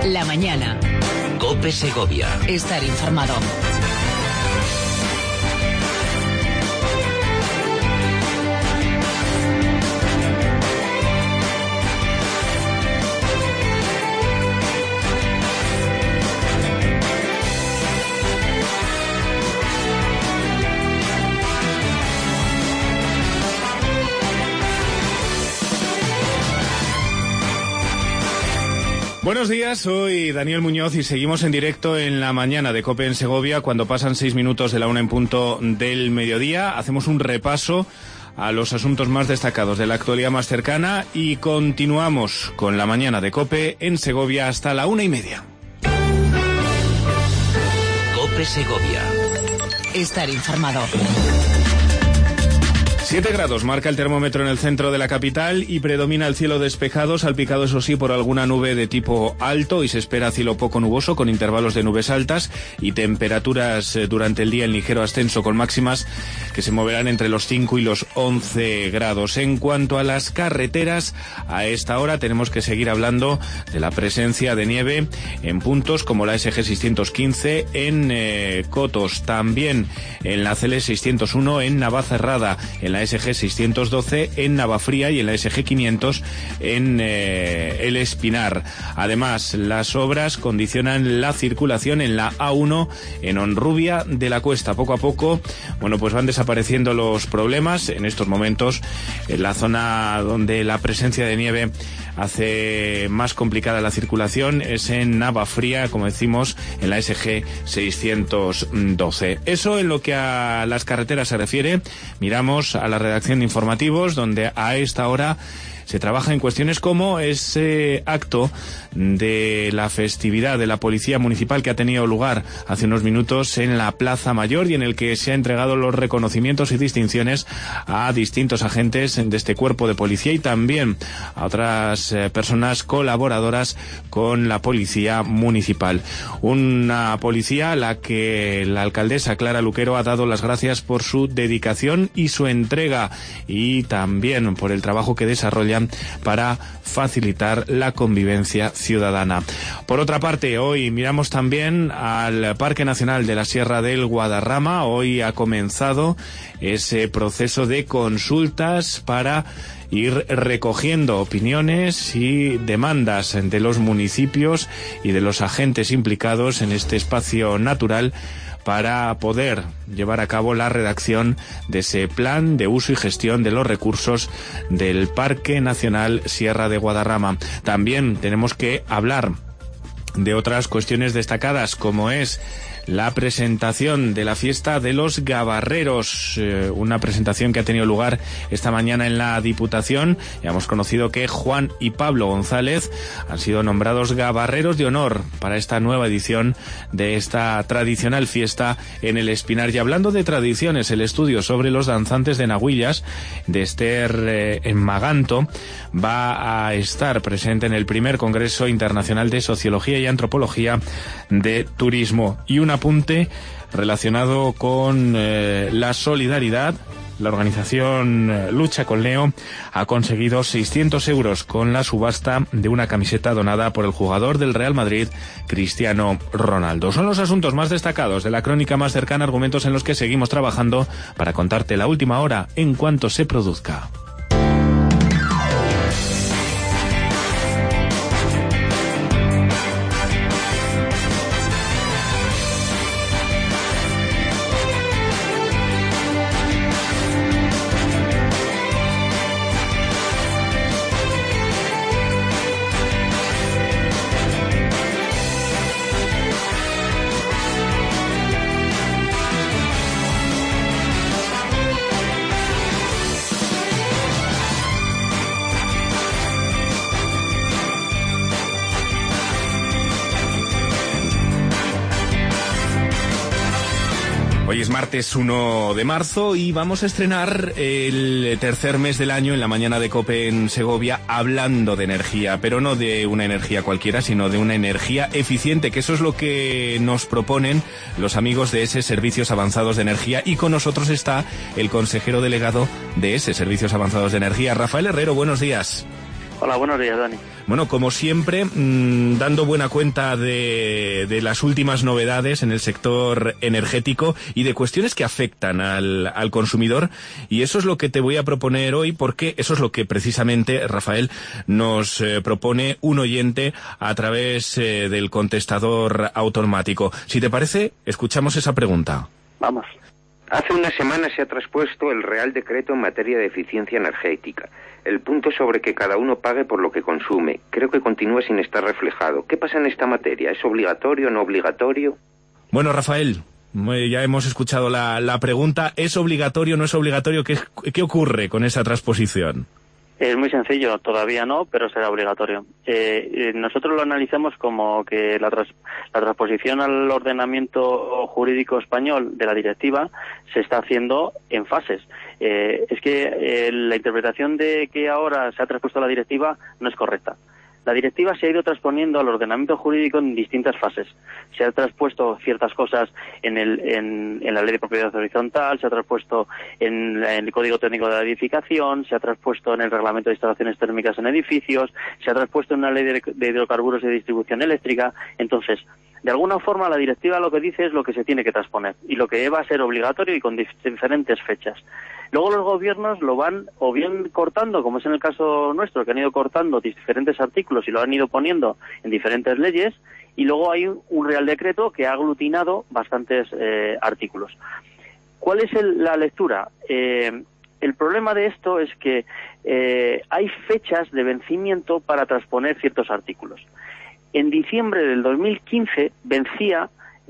La mañana. COPE Segovia. Estar informado. Buenos días, soy Daniel Muñoz y seguimos en directo en la mañana de COPE en Segovia cuando pasan 6 minutos de la 1 en punto del mediodía. Hacemos un repaso a los asuntos más destacados de la actualidad más cercana y continuamos con la mañana de COPE en Segovia hasta la 1:30. COPE Segovia. Estar informado. 7 grados marca el termómetro en el centro de la capital y predomina el cielo despejado, salpicado eso sí por alguna nube de tipo alto, y se espera cielo poco nuboso con intervalos de nubes altas y temperaturas durante el día en ligero ascenso con máximas que se moverán entre los 5 y los 11 grados. En cuanto a las carreteras, a esta hora tenemos que seguir hablando de la presencia de nieve en puntos como la SG 615 en Cotos, también en la CL 601 en Navacerrada, en la SG 612 en Navafría y en la SG 500 en El Espinar. Además, las obras condicionan la circulación en la A1 en Honrubia de la Cuesta. Poco a poco, pues van desapareciendo los problemas. En estos momentos, en la zona donde la presencia de nieve hace más complicada la circulación es en Navafría, como decimos, en la SG 612. Eso en lo que a las carreteras se refiere. Miramos a la redacción de informativos, donde a esta hora se trabaja en cuestiones como ese acto de la festividad de la Policía Municipal que ha tenido lugar hace unos minutos en la Plaza Mayor y en el que se han entregado los reconocimientos y distinciones a distintos agentes de este cuerpo de policía y también a otras personas colaboradoras con la Policía Municipal. Una policía a la que la alcaldesa Clara Luquero ha dado las gracias por su dedicación y su entrega y también por el trabajo que desarrolla para facilitar la convivencia ciudadana. Por otra parte, hoy miramos también al Parque Nacional de la Sierra del Guadarrama. Hoy ha comenzado ese proceso de consultas para ir recogiendo opiniones y demandas de los municipios y de los agentes implicados en este espacio natural para poder llevar a cabo la redacción de ese plan de uso y gestión de los recursos del Parque Nacional Sierra de Guadarrama. También tenemos que hablar de otras cuestiones destacadas, como es la presentación de la fiesta de los gabarreros, una presentación que ha tenido lugar esta mañana en la Diputación. Ya hemos conocido que Juan y Pablo González han sido nombrados gabarreros de honor para esta nueva edición de esta tradicional fiesta en El Espinar. Y hablando de tradiciones, el estudio sobre los danzantes de Nahuillas de Esther en Maganto va a estar presente en el primer Congreso Internacional de Sociología y Antropología de Turismo. Y un apunte relacionado con la solidaridad. La organización Lucha con Leo ha conseguido 600 euros con la subasta de una camiseta donada por el jugador del Real Madrid, Cristiano Ronaldo. Son los asuntos más destacados de la crónica más cercana, argumentos en los que seguimos trabajando para contarte la última hora en cuanto se produzca. Hoy es martes 1 de marzo y vamos a estrenar el tercer mes del año en la mañana de COPE en Segovia hablando de energía, pero no de una energía cualquiera, sino de una energía eficiente, que eso es lo que nos proponen los amigos de ESE Servicios Avanzados de Energía, y con nosotros está el consejero delegado de ESE Servicios Avanzados de Energía, Rafael Herrero. Buenos días. Hola, buenos días, Dani. Bueno, como siempre, dando buena cuenta de las últimas novedades en el sector energético y de cuestiones que afectan al consumidor. Y eso es lo que te voy a proponer hoy, porque eso es lo que precisamente, Rafael, nos propone un oyente a través del contestador automático. Si te parece, escuchamos esa pregunta. Vamos. Hace una semana se ha traspuesto el Real Decreto en materia de eficiencia energética. El punto sobre que cada uno pague por lo que consume. Creo que continúa sin estar reflejado. ¿Qué pasa en esta materia? ¿Es obligatorio o no obligatorio? Bueno, Rafael, ya hemos escuchado la pregunta. ¿Es obligatorio o no es obligatorio? ¿Qué ocurre con esa transposición? Es muy sencillo, todavía no, pero será obligatorio. Nosotros lo analizamos como que la transposición al ordenamiento jurídico español de la directiva se está haciendo en fases. Es que la interpretación de que ahora se ha transpuesto la directiva no es correcta. La directiva se ha ido transponiendo al ordenamiento jurídico en distintas fases. Se ha transpuesto ciertas cosas en la ley de propiedad horizontal, se ha transpuesto en el Código Técnico de la Edificación, se ha transpuesto en el Reglamento de Instalaciones Térmicas en Edificios, se ha transpuesto en una ley de hidrocarburos y de distribución eléctrica. Entonces, de alguna forma la directiva lo que dice es lo que se tiene que transponer y lo que va a ser obligatorio y con diferentes fechas. Luego los gobiernos lo van o bien cortando, como es en el caso nuestro, que han ido cortando diferentes artículos y lo han ido poniendo en diferentes leyes, y luego hay un Real Decreto que ha aglutinado bastantes artículos. ¿Cuál es la lectura? El problema de esto es que hay fechas de vencimiento para transponer ciertos artículos. En diciembre del 2015 vencía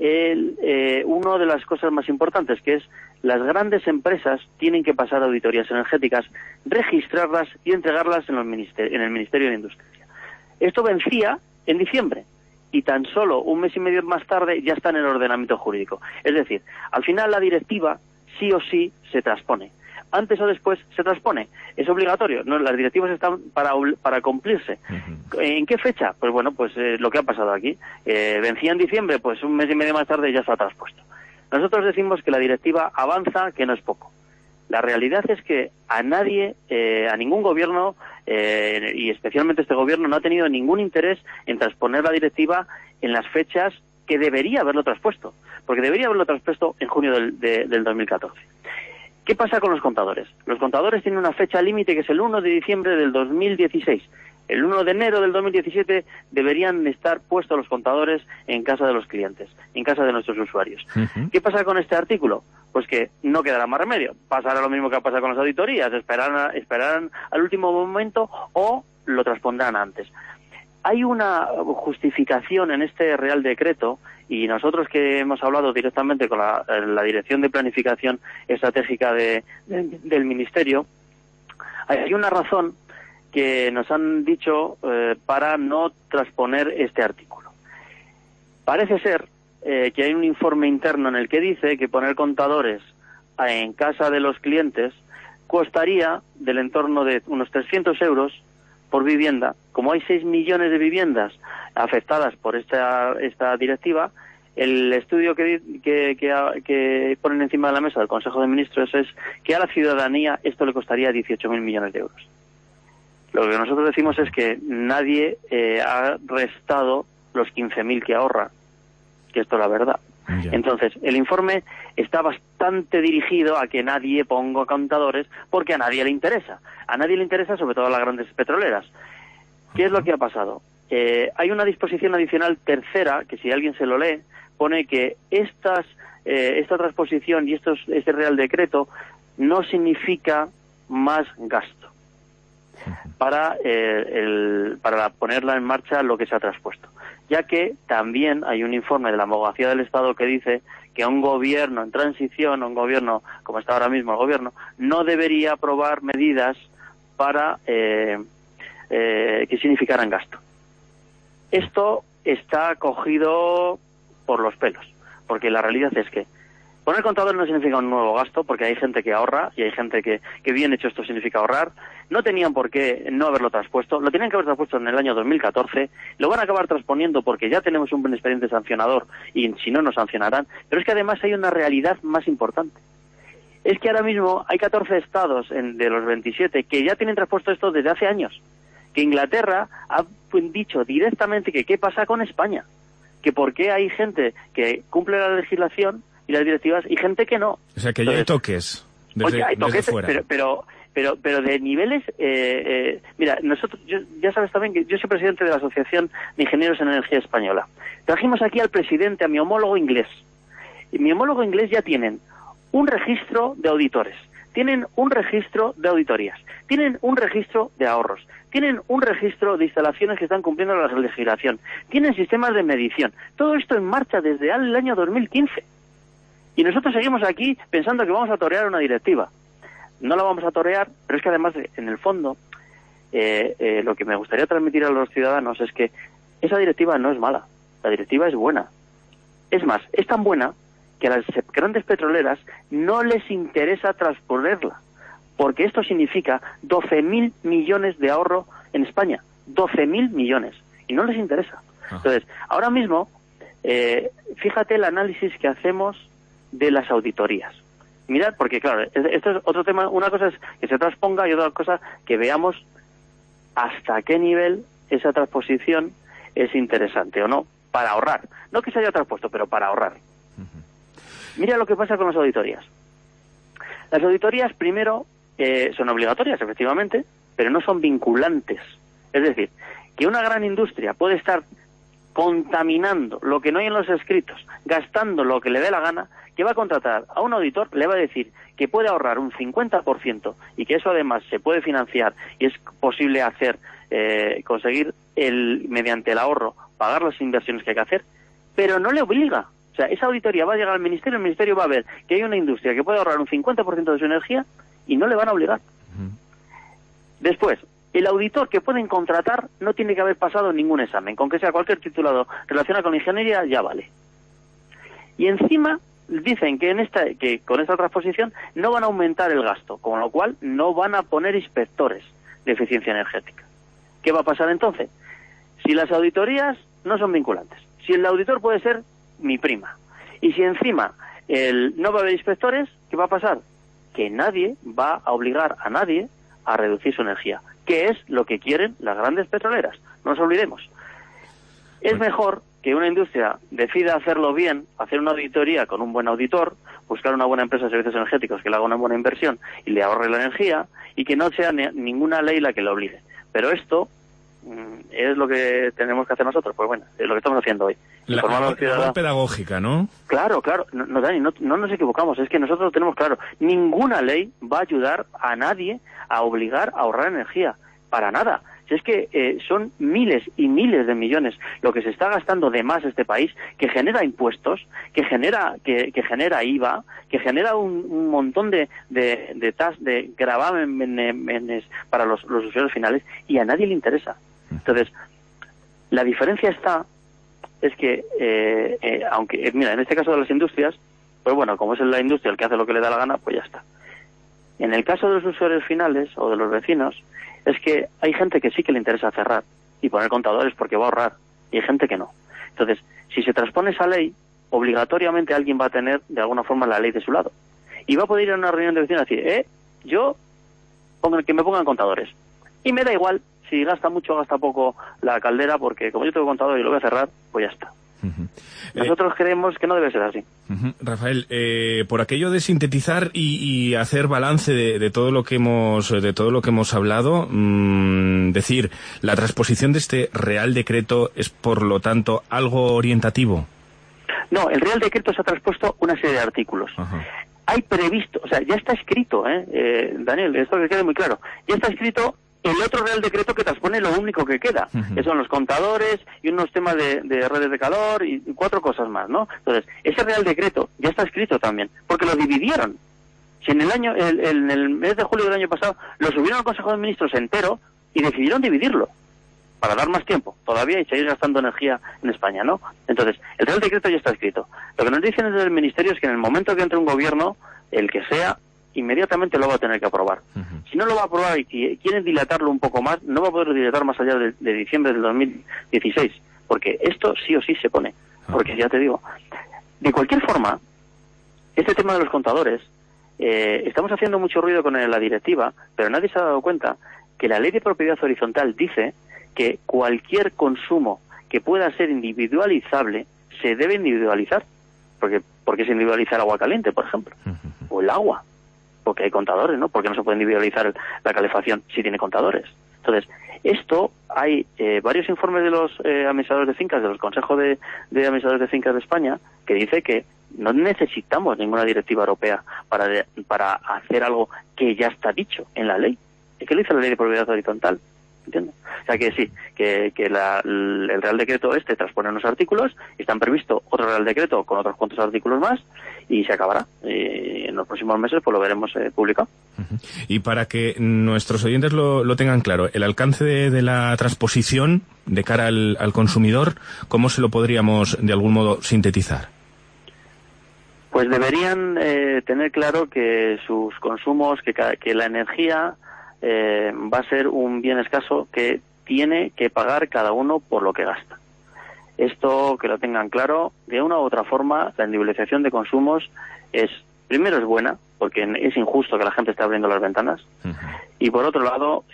una de las cosas más importantes, que es las grandes empresas tienen que pasar auditorías energéticas, registrarlas y entregarlas en el Ministerio de Industria. Esto vencía en diciembre y tan solo un mes y medio más tarde ya está en el ordenamiento jurídico. Es decir, al final la directiva sí o sí se transpone. Antes o después se transpone. Es obligatorio. No, las directivas están para cumplirse. ¿En qué fecha? Pues bueno, lo que ha pasado aquí. Vencía en diciembre, pues un mes y medio más tarde ya está traspuesto. Nosotros decimos que la directiva avanza, que no es poco. La realidad es que a nadie, a ningún gobierno, y especialmente este gobierno, no ha tenido ningún interés en transponer la directiva en las fechas que debería haberlo traspuesto. Porque debería haberlo traspuesto en junio del 2014. ¿Qué pasa con los contadores? Los contadores tienen una fecha límite que es el 1 de diciembre del 2016. El 1 de enero del 2017 deberían estar puestos los contadores en casa de los clientes, en casa de nuestros usuarios. ¿Qué pasa con este artículo? Pues que no quedará más remedio. Pasará lo mismo que pasa con las auditorías. Esperarán al último momento o lo transpondrán antes. Hay una justificación en este Real Decreto, y nosotros que hemos hablado directamente con la Dirección de Planificación Estratégica del Ministerio, hay una razón que nos han dicho para no transponer este artículo. Parece ser que hay un informe interno en el que dice que poner contadores en casa de los clientes costaría del entorno de unos 300 euros por vivienda. Como hay 6 millones de viviendas afectadas por esta directiva, el estudio que ponen encima de la mesa del Consejo de Ministros es que a la ciudadanía esto le costaría 18.000 millones de euros. Lo que nosotros decimos es que nadie ha restado los 15.000 que ahorra, que esto es la verdad. Ya. Entonces, el informe está bastante dirigido a que nadie ponga contadores porque a nadie le interesa. A nadie le interesa, sobre todo a las grandes petroleras. ¿Qué es lo que ha pasado? Hay una disposición adicional tercera, que si alguien se lo lee, pone que esta transposición y este Real Decreto no significa más gasto para ponerla en marcha lo que se ha traspuesto, ya que también hay un informe de la Abogacía del Estado que dice que un gobierno en transición, un gobierno como está ahora mismo el gobierno, no debería aprobar medidas para que significaran gasto. Esto está cogido por los pelos, porque la realidad es que poner contador no significa un nuevo gasto, porque hay gente que ahorra y hay gente que bien hecho esto significa ahorrar. No tenían por qué no haberlo traspuesto, lo tenían que haber traspuesto en el año 2014, lo van a acabar transponiendo porque ya tenemos un buen expediente sancionador y si no nos sancionarán, pero es que además hay una realidad más importante. Es que ahora mismo hay 14 estados de los 27 que ya tienen traspuesto esto desde hace años, que Inglaterra ha dicho directamente que qué pasa con España, que por qué hay gente que cumple la legislación y las directivas y gente que no. O sea, que ya hay toques hay toques, desde fuera. Pero de niveles... mira, nosotros, ya sabes también que yo soy presidente de la Asociación de Ingenieros en Energía Española. Trajimos aquí al presidente, a mi homólogo inglés. Y mi homólogo inglés ya tienen un registro de auditores, tienen un registro de auditorías, tienen un registro de ahorros, tienen un registro de instalaciones que están cumpliendo la legislación, tienen sistemas de medición. Todo esto en marcha desde el año 2015. Y nosotros seguimos aquí pensando que vamos a torear una directiva. No la vamos a torear, pero es que además, en el fondo, lo que me gustaría transmitir a los ciudadanos es que esa directiva no es mala, la directiva es buena. Es más, es tan buena que a las grandes petroleras no les interesa transponerla, porque esto significa 12.000 millones de ahorro en España, 12.000 millones, y no les interesa. Entonces, ahora mismo, fíjate el análisis que hacemos de las auditorías. Mirad, porque claro, esto es otro tema. Una cosa es que se transponga y otra cosa que veamos hasta qué nivel esa transposición es interesante o no, para ahorrar. No que se haya transpuesto, pero para ahorrar. Mira lo que pasa con las auditorías. Las auditorías, primero, son obligatorias, efectivamente, pero no son vinculantes. Es decir, que una gran industria puede estar contaminando lo que no hay en los escritos, gastando lo que le dé la gana, que va a contratar a un auditor, le va a decir que puede ahorrar un 50% y que eso además se puede financiar y es posible hacer, conseguir mediante el ahorro, pagar las inversiones que hay que hacer, pero no le obliga. O sea, esa auditoría va a llegar al ministerio, el ministerio va a ver que hay una industria que puede ahorrar un 50% de su energía y no le van a obligar. Después, el auditor que pueden contratar no tiene que haber pasado ningún examen, con que sea cualquier titulado relacionado con la ingeniería, ya vale. Y encima dicen que con esta transposición no van a aumentar el gasto, con lo cual no van a poner inspectores de eficiencia energética. ¿Qué va a pasar entonces? Si las auditorías no son vinculantes, si el auditor puede ser mi prima, y si encima no va a haber inspectores, ¿qué va a pasar? Que nadie va a obligar a nadie a reducir su energía, que es lo que quieren las grandes petroleras. No nos olvidemos. Es mejor que una industria decida hacerlo bien, hacer una auditoría con un buen auditor, buscar una buena empresa de servicios energéticos que le haga una buena inversión y le ahorre la energía, y que no sea ninguna ley la que le obligue. Pero esto es lo que tenemos que hacer nosotros. Pues bueno, es lo que estamos haciendo hoy. La labor pedagógica, ¿no? Claro. No, Dani, no nos equivocamos. Es que nosotros lo tenemos claro. Ninguna ley va a ayudar a nadie a obligar a ahorrar energía. Para nada. Si es que son miles y miles de millones lo que se está gastando de más este país, que genera impuestos, que genera IVA, que genera un montón de gravámenes para los usuarios finales, y a nadie le interesa. Entonces, la diferencia es que, aunque, mira, en este caso de las industrias, pues bueno, como es la industria el que hace lo que le da la gana, pues ya está. En el caso de los usuarios finales o de los vecinos, es que hay gente que sí que le interesa cerrar y poner contadores porque va a ahorrar, y hay gente que no. Entonces, si se transpone esa ley, obligatoriamente alguien va a tener de alguna forma la ley de su lado. Y va a poder ir a una reunión de vecinos y decir, yo que me pongan contadores. Y me da igual si gasta mucho o gasta poco la caldera, porque como yo tengo contador y lo voy a cerrar, pues ya está. Nosotros creemos que no debe ser así. Rafael, por aquello de sintetizar y hacer balance de todo lo que hemos hablado, decir, la transposición de este Real Decreto es, por lo tanto, algo orientativo. No, el Real Decreto se ha transpuesto una serie de artículos. Hay previsto, o sea, ya está escrito, Daniel, esto que quede muy claro, ya está escrito el otro Real Decreto que transpone lo único que queda, que son los contadores y unos temas de redes de calor y 4 cosas más, ¿no? Entonces, ese Real Decreto ya está escrito también, porque lo dividieron. Si en el mes de julio del año pasado lo subieron al Consejo de Ministros entero y decidieron dividirlo para dar más tiempo todavía y seguir gastando energía en España, ¿no? Entonces, el Real Decreto ya está escrito. Lo que nos dicen desde el Ministerio es que en el momento que entre un gobierno, el que sea, inmediatamente lo va a tener que aprobar. Si no lo va a aprobar y quieren dilatarlo un poco más, no va a poder dilatar más allá de diciembre del 2016, porque esto sí o sí se pone. Porque ya te digo, de cualquier forma, este tema de los contadores, estamos haciendo mucho ruido con la directiva, pero nadie se ha dado cuenta que la ley de propiedad horizontal dice que cualquier consumo que pueda ser individualizable se debe individualizar. ¿Por qué se individualiza el agua caliente, por ejemplo? O el agua. Porque hay contadores, ¿no? ¿Por qué no se puede individualizar la calefacción si tiene contadores? Entonces, esto hay varios informes de los administradores de fincas, de los consejos de administradores de fincas de España, que dice que no necesitamos ninguna directiva europea para hacer algo que ya está dicho en la ley. Es que lo dice la ley de propiedad horizontal, ¿entiendes? O sea que sí, que el Real Decreto transpone unos artículos, y están previsto otro Real Decreto con otros cuantos artículos más, y se acabará. En los próximos meses pues lo veremos publicado. Y para que nuestros oyentes lo tengan claro, el alcance de la transposición de cara al consumidor, ¿cómo se lo podríamos de algún modo sintetizar? Pues deberían tener claro que sus consumos, que la energía va a ser un bien escaso que tiene que pagar cada uno por lo que gasta. Esto, que lo tengan claro, de una u otra forma, la individualización de consumos primero es buena, porque es injusto que la gente esté abriendo las ventanas, y por otro lado,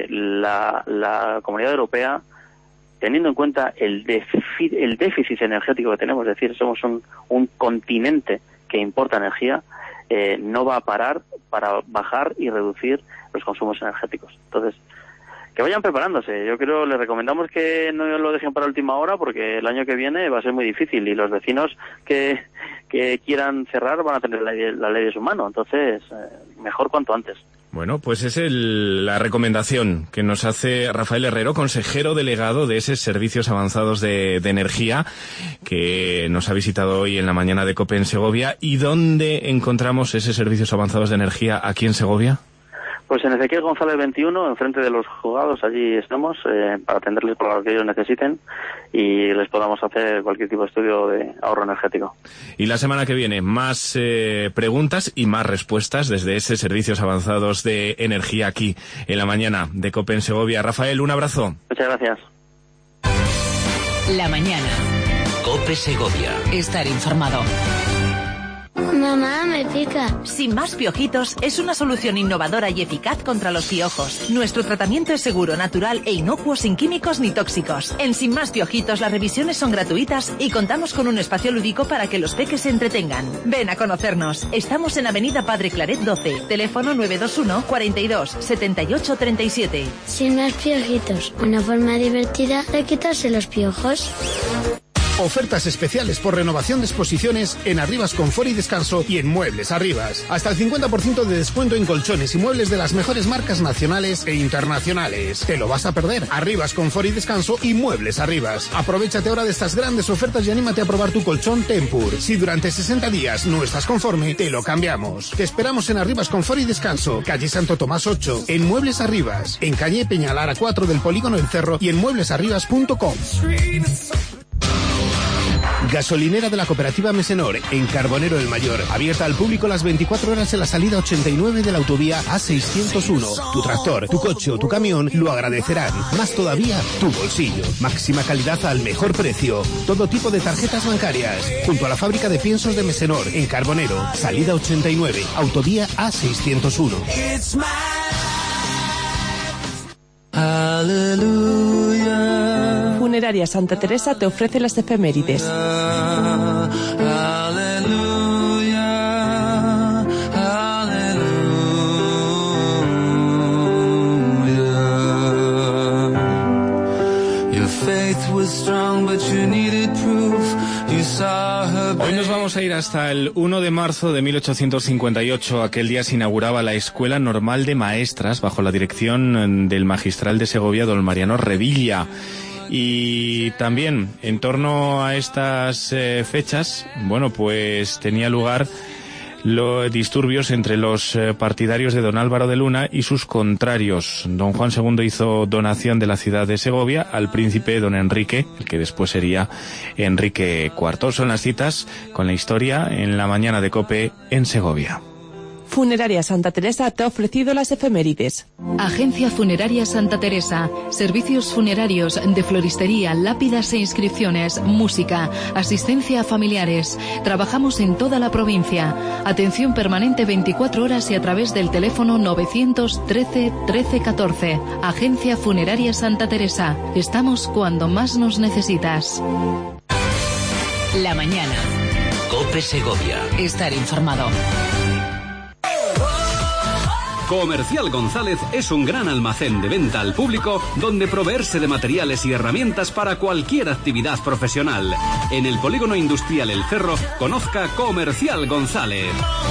la Comunidad Europea, teniendo en cuenta el déficit energético que tenemos, es decir, somos un continente que importa energía, no va a parar para bajar y reducir los consumos energéticos. Entonces, que vayan preparándose. Yo creo, les recomendamos que no lo dejen para última hora, porque el año que viene va a ser muy difícil, y los vecinos que quieran cerrar van a tener la ley de su mano. Entonces, mejor cuanto antes. Bueno, pues es la recomendación que nos hace Rafael Herrero, consejero delegado de esos servicios avanzados de energía, que nos ha visitado hoy en la mañana de COPE en Segovia. ¿Y dónde encontramos esos servicios avanzados de energía aquí en Segovia? Pues en Ezequiel González 21, enfrente de los juzgados, allí estamos, para atenderles por lo que ellos necesiten y les podamos hacer cualquier tipo de estudio de ahorro energético. Y la semana que viene, más preguntas y más respuestas desde esos servicios avanzados de energía aquí en la mañana de COPE en Segovia. Rafael, un abrazo. Muchas gracias. La mañana. COPE Segovia. Estar informado. Mamá, me pica. Sin Más Piojitos es una solución innovadora y eficaz contra los piojos. Nuestro tratamiento es seguro, natural e inocuo, sin químicos ni tóxicos. En Sin Más Piojitos las revisiones son gratuitas y contamos con un espacio lúdico para que los peques se entretengan. Ven a conocernos. Estamos en Avenida Padre Claret 12, teléfono 921 42 78 37. Sin Más Piojitos, una forma divertida de quitarse los piojos. Ofertas especiales por renovación de exposiciones en Arribas Confort y Descanso y en Muebles Arribas. Hasta el 50% de descuento en colchones y muebles de las mejores marcas nacionales e internacionales. ¿Te lo vas a perder? Arribas Confort y Descanso y Muebles Arribas. Aprovechate ahora de estas grandes ofertas y anímate a probar tu colchón Tempur. Si durante 60 días no estás conforme, te lo cambiamos. Te esperamos en Arribas Confort y Descanso, calle Santo Tomás 8, en Muebles Arribas, en calle Peñalara 4 del Polígono El Cerro y en mueblesarribas.com. Gasolinera de la Cooperativa Mesenor, en Carbonero el Mayor. Abierta al público las 24 horas en la salida 89 de la autovía A601. Tu tractor, tu coche o tu camión lo agradecerán. Más todavía, tu bolsillo. Máxima calidad al mejor precio. Todo tipo de tarjetas bancarias. Junto a la fábrica de piensos de Mesenor, en Carbonero. Salida 89, autovía A601. Funeraria Santa Teresa te ofrece las efemérides. Hoy nos vamos a ir hasta el 1 de marzo de 1858. Aquel día se inauguraba la Escuela Normal de Maestras bajo la dirección del magistral de Segovia, don Mariano Revilla. Y también en torno a estas fechas, bueno, pues tenía lugar los disturbios entre los partidarios de don Álvaro de Luna y sus contrarios. Don Juan II hizo donación de la ciudad de Segovia al príncipe don Enrique, el que después sería Enrique IV. Son las citas con la historia en la mañana de COPE en Segovia. Funeraria Santa Teresa te ha ofrecido las efemérides. Agencia Funeraria Santa Teresa. Servicios funerarios de floristería, lápidas e inscripciones, música, asistencia a familiares. Trabajamos en toda la provincia. Atención permanente 24 horas y a través del teléfono 913 13 14. Agencia Funeraria Santa Teresa. Estamos cuando más nos necesitas. La mañana. COPE Segovia. Estar informado. Comercial González es un gran almacén de venta al público donde proveerse de materiales y herramientas para cualquier actividad profesional. En el Polígono Industrial El Cerro, conozca Comercial González.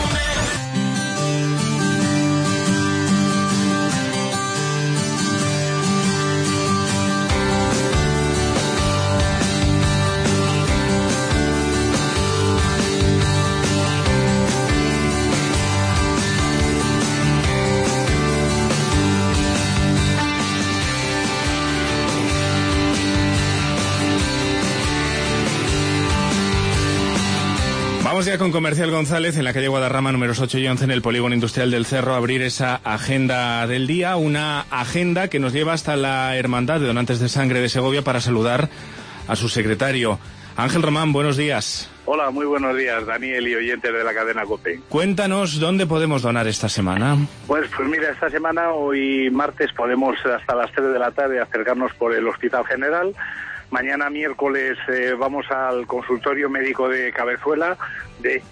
Vamos ya con Comercial González en la calle Guadarrama números 8 y 11 en el Polígono Industrial del Cerro a abrir esa agenda del día, una agenda que nos lleva hasta la Hermandad de Donantes de Sangre de Segovia para saludar a su secretario. Ángel Román, buenos días. Hola, muy buenos días, Daniel y oyentes de la cadena COPE. Cuéntanos dónde podemos donar esta semana. Pues mira, esta semana, hoy martes, podemos hasta las 3 de la tarde acercarnos por el Hospital General. Mañana miércoles vamos al consultorio médico de Cabezuela de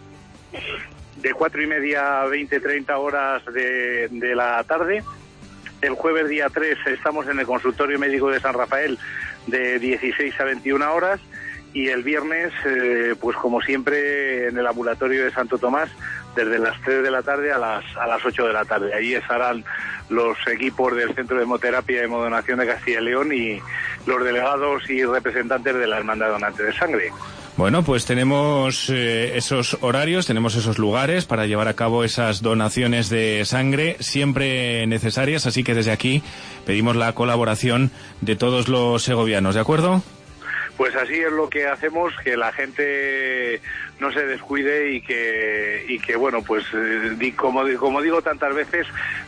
4:30 a 20:30 horas de la tarde. El jueves día 3 estamos en el consultorio médico de San Rafael de 16 a 21 horas. Y el viernes, pues como siempre, en el ambulatorio de Santo Tomás, desde las 3 de la tarde a las 8 de la tarde. Allí estarán los equipos del Centro de Hemoterapia y Hemodonación de Castilla y León y los delegados y representantes de la Hermandad de Donantes de Sangre. Bueno, pues tenemos esos horarios, tenemos esos lugares para llevar a cabo esas donaciones de sangre siempre necesarias, así que desde aquí pedimos la colaboración de todos los segovianos, ¿de acuerdo? Pues así es lo que hacemos, que la gente no se descuide y que bueno, pues como digo tantas veces,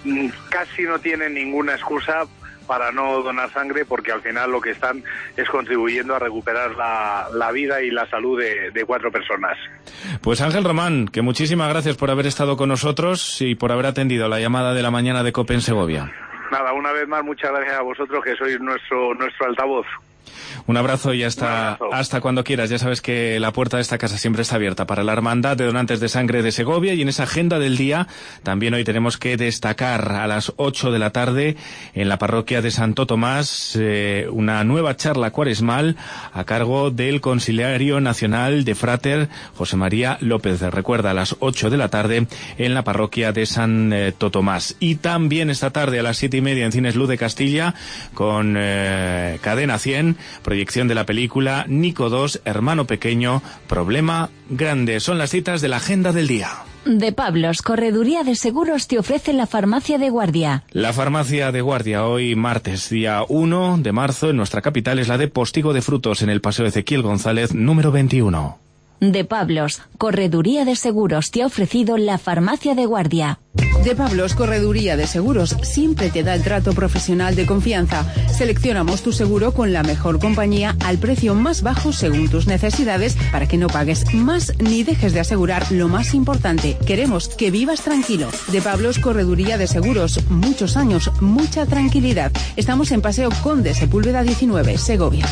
casi no tienen ninguna excusa para no donar sangre, porque al final lo que están es contribuyendo a recuperar la vida y la salud de 4 personas. Pues Ángel Román, que muchísimas gracias por haber estado con nosotros y por haber atendido la llamada de la mañana de COPE en Segovia. Nada, una vez más, muchas gracias a vosotros, que sois nuestro altavoz. Un abrazo y hasta cuando quieras. Ya sabes que la puerta de esta casa siempre está abierta para la Hermandad de Donantes de Sangre de Segovia, y en esa agenda del día también hoy tenemos que destacar a las 8 de la tarde en la parroquia de Santo Tomás una nueva charla cuaresmal a cargo del Consiliario Nacional de Frater José María López. Recuerda, a las 8 de la tarde en la parroquia de Santo Tomás. Y también esta tarde a las 7:30 en Cines Luz de Castilla con Cadena 100, proyección de la película Nico 2, Hermano Pequeño, Problema Grande. Son las citas de la agenda del día. De Pablos, Correduría de Seguros, te ofrece la Farmacia de Guardia. La Farmacia de Guardia, hoy martes, día 1 de marzo, en nuestra capital, es la de Postigo de Frutos, en el Paseo Ezequiel González, número 21. De Pablos, Correduría de Seguros, te ha ofrecido la Farmacia de Guardia. De Pablos, Correduría de Seguros, siempre te da el trato profesional de confianza. Seleccionamos tu seguro con la mejor compañía al precio más bajo según tus necesidades, para que no pagues más ni dejes de asegurar lo más importante. Queremos que vivas tranquilo. De Pablos, Correduría de Seguros, muchos años, mucha tranquilidad. Estamos en Paseo Conde Sepúlveda 19, Segovia.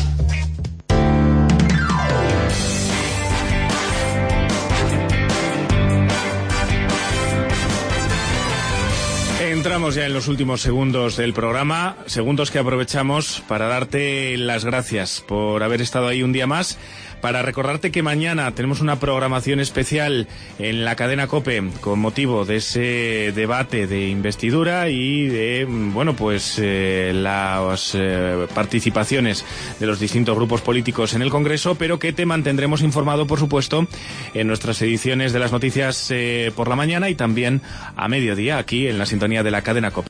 Entramos ya en los últimos segundos del programa, segundos que aprovechamos para darte las gracias por haber estado ahí un día más, para recordarte que mañana tenemos una programación especial en la cadena COPE con motivo de ese debate de investidura y de, bueno, pues las participaciones de los distintos grupos políticos en el Congreso, pero que te mantendremos informado, por supuesto, en nuestras ediciones de las noticias por la mañana y también a mediodía aquí en la sintonía de la cadena COPE.